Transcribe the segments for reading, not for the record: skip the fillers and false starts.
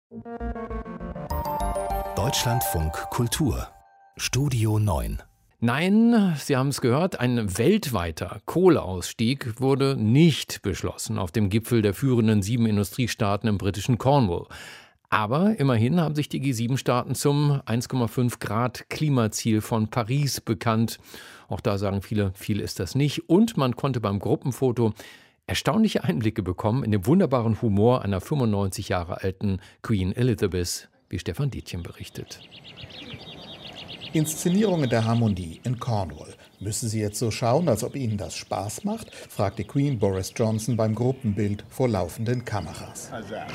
Deutschlandfunk Kultur Studio 9. Nein, Sie haben es gehört, ein weltweiter Kohleausstieg wurde nicht beschlossen auf dem Gipfel der führenden 7 Industriestaaten im britischen Cornwall. Aber immerhin haben sich die G7-Staaten zum 1,5 Grad Klimaziel von Paris bekannt. Auch da sagen viele, viel ist das nicht. Und man konnte beim Gruppenfoto erstaunliche Einblicke bekommen in den wunderbaren Humor einer 95 Jahre alten Queen Elizabeth, wie Stefan Dietjen berichtet. Inszenierungen der Harmonie in Cornwall. Müssen Sie jetzt so schauen, als ob Ihnen das Spaß macht? Fragte Queen Boris Johnson beim Gruppenbild vor laufenden Kameras.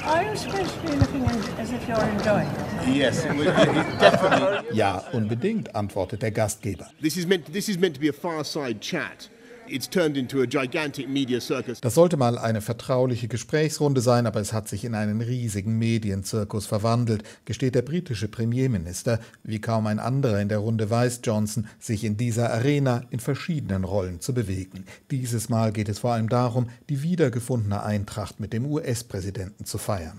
Ja, unbedingt, antwortet der Gastgeber. This is meant to be a fireside chat. It's turned into a gigantic media circus. Das sollte mal eine vertrauliche Gesprächsrunde sein, aber es hat sich in einen riesigen Medienzirkus verwandelt, gesteht der britische Premierminister. Wie kaum ein anderer in der Runde weiß Johnson, sich in dieser Arena in verschiedenen Rollen zu bewegen. Dieses Mal geht es vor allem darum, die wiedergefundene Eintracht mit dem US-Präsidenten zu feiern.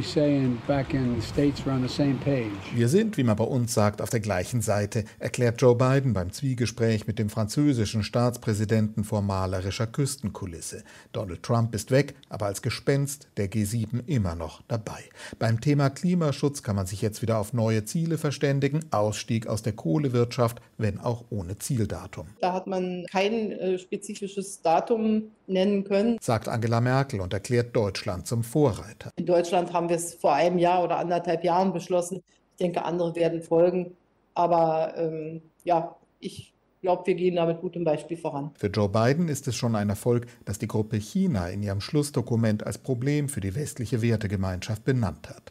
Wir sind, wie man bei uns sagt, auf der gleichen Seite, erklärt Joe Biden beim Zwiegespräch mit dem französischen Staatspräsidenten vor malerischer Küstenkulisse. Donald Trump ist weg, aber als Gespenst der G7 immer noch dabei. Beim Thema Klimaschutz kann man sich jetzt wieder auf neue Ziele verständigen. Ausstieg aus der Kohlewirtschaft, wenn auch ohne Zieldatum. Da hat man kein spezifisches Datum nennen können, sagt Angela Merkel und erklärt Deutschland zum Vorreiter. In Deutschland haben wir es vor einem Jahr oder 1,5 Jahren beschlossen. Ich denke, andere werden folgen. Aber ich glaube, wir gehen da mit gutem Beispiel voran. Für Joe Biden ist es schon ein Erfolg, dass die Gruppe China in ihrem Schlussdokument als Problem für die westliche Wertegemeinschaft benannt hat.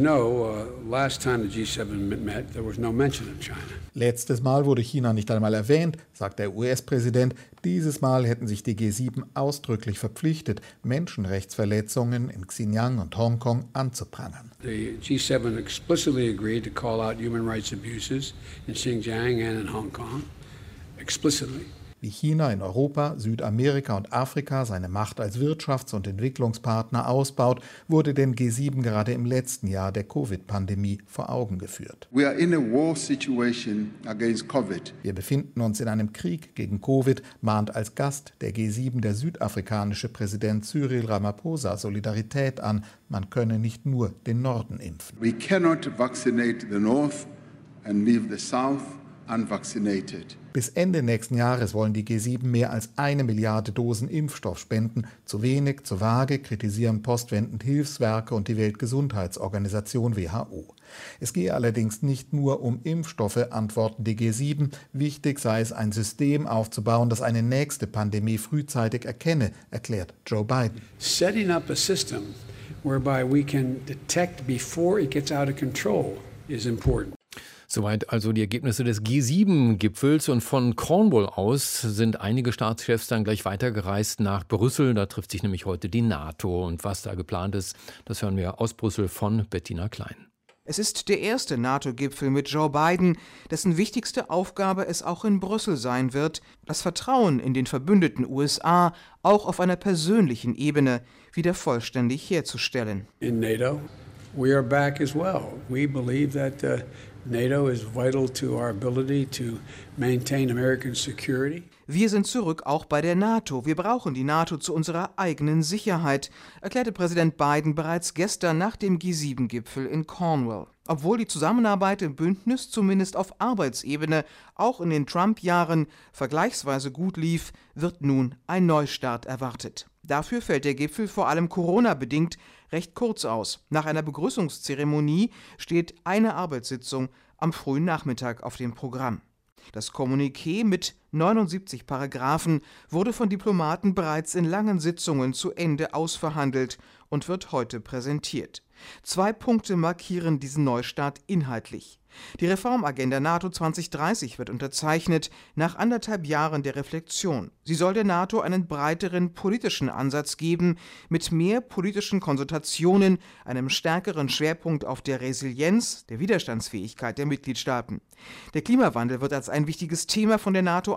Letztes Mal wurde China nicht einmal erwähnt, sagt der US-Präsident. Dieses Mal hätten sich die G7 ausdrücklich verpflichtet, Menschenrechtsverletzungen in Xinjiang und Hongkong anzuprangern. The G7 explicitly agreed to call out human rights abuses in Xinjiang and in Hong Kong. Explicitly. Wie China in Europa, Südamerika und Afrika seine Macht als Wirtschafts- und Entwicklungspartner ausbaut, wurde den G7 gerade im letzten Jahr der Covid-Pandemie vor Augen geführt. We are in a war situation against COVID. Wir befinden uns in einem Krieg gegen Covid, mahnt als Gast der G7 der südafrikanische Präsident Cyril Ramaphosa Solidarität an. Man könne nicht nur den Norden impfen. We cannot vaccinate the North and leave the South unvaccinated. Bis Ende nächsten Jahres wollen die G7 mehr als 1 Milliarde Dosen Impfstoff spenden. Zu wenig, zu vage, kritisieren postwendend Hilfswerke und die Weltgesundheitsorganisation WHO. Es gehe allerdings nicht nur um Impfstoffe, antworten die G7. Wichtig sei es, ein System aufzubauen, das eine nächste Pandemie frühzeitig erkenne, erklärt Joe Biden. Setting up a system whereby we can detect before it gets out of control is important. Soweit also die Ergebnisse des G7-Gipfels, und von Cornwall aus sind einige Staatschefs dann gleich weitergereist nach Brüssel. Da trifft sich nämlich heute die NATO, und was da geplant ist, das hören wir aus Brüssel von Bettina Klein. Es ist der erste NATO-Gipfel mit Joe Biden, dessen wichtigste Aufgabe es auch in Brüssel sein wird, das Vertrauen in den verbündeten USA auch auf einer persönlichen Ebene wieder vollständig herzustellen. In NATO, we are back as well. We believe that NATO is vital to our ability to maintain American security. Wir sind zurück auch bei der NATO. Wir brauchen die NATO zu unserer eigenen Sicherheit, erklärte Präsident Biden bereits gestern nach dem G7-Gipfel in Cornwall. Obwohl die Zusammenarbeit im Bündnis zumindest auf Arbeitsebene auch in den Trump-Jahren vergleichsweise gut lief, wird nun ein Neustart erwartet. Dafür fällt der Gipfel vor allem Corona-bedingt recht kurz aus. Nach einer Begrüßungszeremonie steht eine Arbeitssitzung am frühen Nachmittag auf dem Programm. Das Kommuniqué mit 79 Paragraphen wurde von Diplomaten bereits in langen Sitzungen zu Ende ausverhandelt und wird heute präsentiert. 2 Punkte markieren diesen Neustart inhaltlich. Die Reformagenda NATO 2030 wird unterzeichnet nach 1,5 Jahren der Reflexion. Sie soll der NATO einen breiteren politischen Ansatz geben, mit mehr politischen Konsultationen, einem stärkeren Schwerpunkt auf der Resilienz, der Widerstandsfähigkeit der Mitgliedstaaten. Der Klimawandel wird als ein wichtiges Thema von der NATO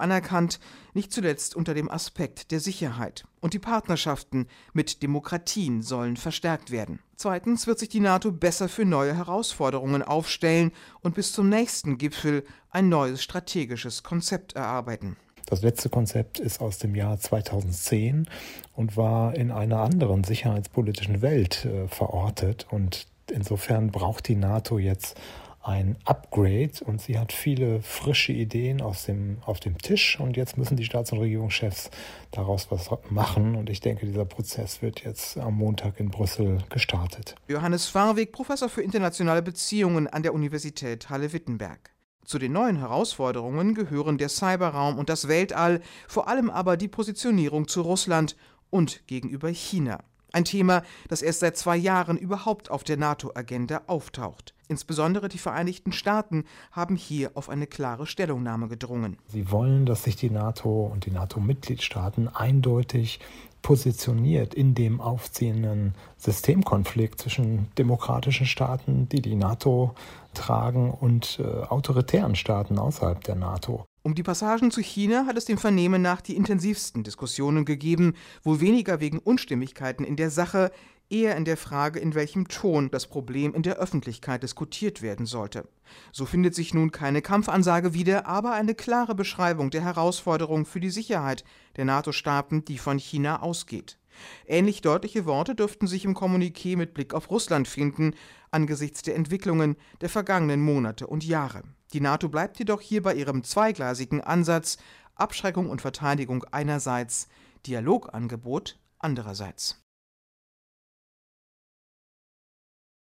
anerkannt, nicht zuletzt unter dem Aspekt der Sicherheit. Und die Partnerschaften mit Demokratien sollen verstärkt werden. Zweitens wird sich die NATO besser für neue Herausforderungen aufstellen und bis zum nächsten Gipfel ein neues strategisches Konzept erarbeiten. Das letzte Konzept ist aus dem Jahr 2010 und war in einer anderen sicherheitspolitischen Welt verortet. Und insofern braucht die NATO jetzt ein Upgrade und sie hat viele frische Ideen auf dem Tisch und jetzt müssen die Staats- und Regierungschefs daraus was machen und ich denke, dieser Prozess wird jetzt am Montag in Brüssel gestartet. Johannes Farwig, Professor für internationale Beziehungen an der Universität Halle-Wittenberg. Zu den neuen Herausforderungen gehören der Cyberraum und das Weltall, vor allem aber die Positionierung zu Russland und gegenüber China. Ein Thema, das erst seit 2 Jahren überhaupt auf der NATO-Agenda auftaucht. Insbesondere die Vereinigten Staaten haben hier auf eine klare Stellungnahme gedrungen. Sie wollen, dass sich die NATO und die NATO-Mitgliedstaaten eindeutig positioniert in dem aufziehenden Systemkonflikt zwischen demokratischen Staaten, die die NATO tragen, und autoritären Staaten außerhalb der NATO. Um die Passagen zu China hat es dem Vernehmen nach die intensivsten Diskussionen gegeben, wohl weniger wegen Unstimmigkeiten in der Sache, eher in der Frage, in welchem Ton das Problem in der Öffentlichkeit diskutiert werden sollte. So findet sich nun keine Kampfansage wieder, aber eine klare Beschreibung der Herausforderung für die Sicherheit der NATO-Staaten, die von China ausgeht. Ähnlich deutliche Worte dürften sich im Kommuniqué mit Blick auf Russland finden, angesichts der Entwicklungen der vergangenen Monate und Jahre. Die NATO bleibt jedoch hier bei ihrem zweigleisigen Ansatz: Abschreckung und Verteidigung einerseits, Dialogangebot andererseits.